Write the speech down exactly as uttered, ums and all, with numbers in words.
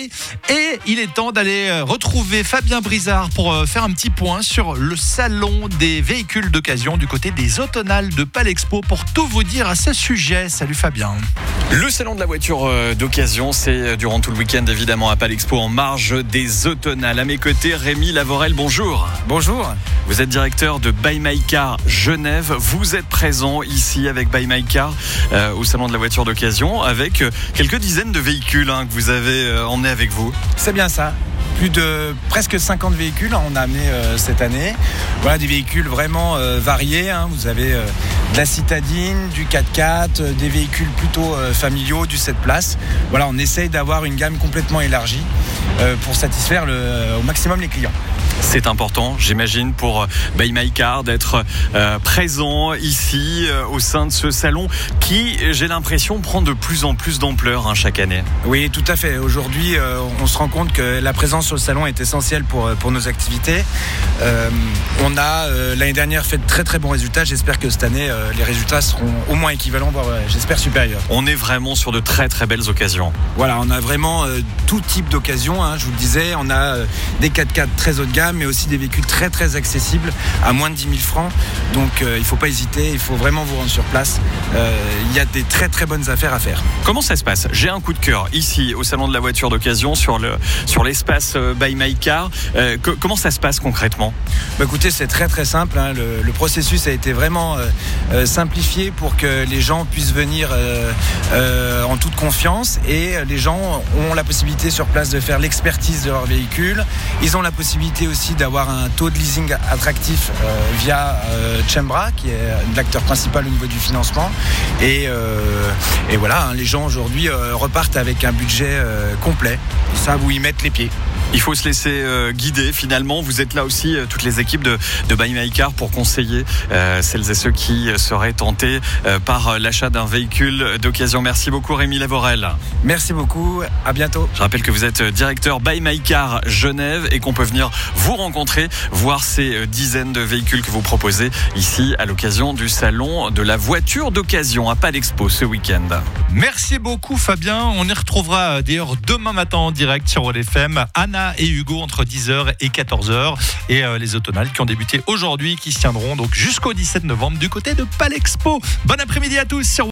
travail. Et il est temps d'aller retrouver Fabien Brizard pour faire un petit point sur le salon des véhicules d'occasion du côté des Automnales de Palexpo pour tout vous dire à ce sujet. Salut Fabien. Le salon de la voiture d'occasion, c'est durant tout le week-end évidemment à Palexpo en marge des Automnales. À mes côtés, Rémi Lavorel, bonjour. Bonjour. Vous êtes directeur de Buy My Car Genève. Vous êtes présent ici avec Buy My Car euh, au salon de la voiture d'occasion avec quelques dizaines de véhicules hein, que vous avez euh, emmenés avec vous. C'est bien ça. Plus de presque cinquante véhicules on a amené euh, cette année. Voilà, des véhicules vraiment euh, variés. Hein. Vous avez euh, de la citadine, du quatre-quatre, euh, des véhicules plutôt euh, familiaux, du sept places. Voilà, on essaye d'avoir une gamme complètement élargie euh, pour satisfaire le, euh, au maximum les clients. C'est important, j'imagine, pour Buy My Car d'être euh, présent ici euh, au sein de ce salon qui, j'ai l'impression, prend de plus en plus d'ampleur hein, chaque année. Oui, tout à fait. Aujourd'hui, euh, on se rend compte que la présence sur le salon est essentielle pour, pour nos activités. Euh, on a, euh, l'année dernière, fait de très très bons résultats. J'espère que cette année, euh, les résultats seront au moins équivalents, voire euh, j'espère supérieurs. On est vraiment sur de très très belles occasions. Voilà, on a vraiment euh, tout type d'occasions. Hein, je vous le disais, on a euh, des quatre-quatre très haut de gamme, mais aussi des véhicules très très accessibles à moins de dix mille francs. Donc euh, il ne faut pas hésiter, il faut vraiment vous rendre sur place. Euh, il y a des très très bonnes affaires à faire. Comment ça se passe ? J'ai un coup de cœur ici au salon de la voiture d'occasion sur, le, sur l'espace euh, Buy My Car. Euh, que, comment ça se passe concrètement ? Bah, écoutez, c'est très très simple. Hein. Le, le processus a été vraiment euh, euh, simplifié pour que les gens puissent venir euh, euh, en toute confiance et les gens ont la possibilité sur place de faire l'expertise de leur véhicule. Ils ont la possibilité aussi d'avoir un taux de leasing attractif euh, via euh, Chembra qui est l'acteur principal au niveau du financement et, euh, et voilà hein, les gens aujourd'hui euh, repartent avec un budget euh, complet et ça vous y mettre les pieds. Il faut se laisser euh, guider finalement. Vous êtes là aussi, euh, toutes les équipes de, de Buy My Car pour conseiller euh, celles et ceux qui seraient tentés euh, par l'achat d'un véhicule d'occasion. Merci beaucoup Rémi Lavorel. Merci beaucoup, à bientôt. Je rappelle que vous êtes directeur Buy My Car Genève et qu'on peut venir vous rencontrer, voir ces dizaines de véhicules que vous proposez ici à l'occasion du salon de la voiture d'occasion à Palexpo ce week-end. Merci beaucoup Fabien. On y retrouvera d'ailleurs demain matin en direct sur Rôle F M. Anna et Hugo entre dix heures et quatorze heures et euh, les Automnales qui ont débuté aujourd'hui, qui se tiendront donc jusqu'au dix-sept novembre du côté de Palexpo. Bon après-midi à tous sur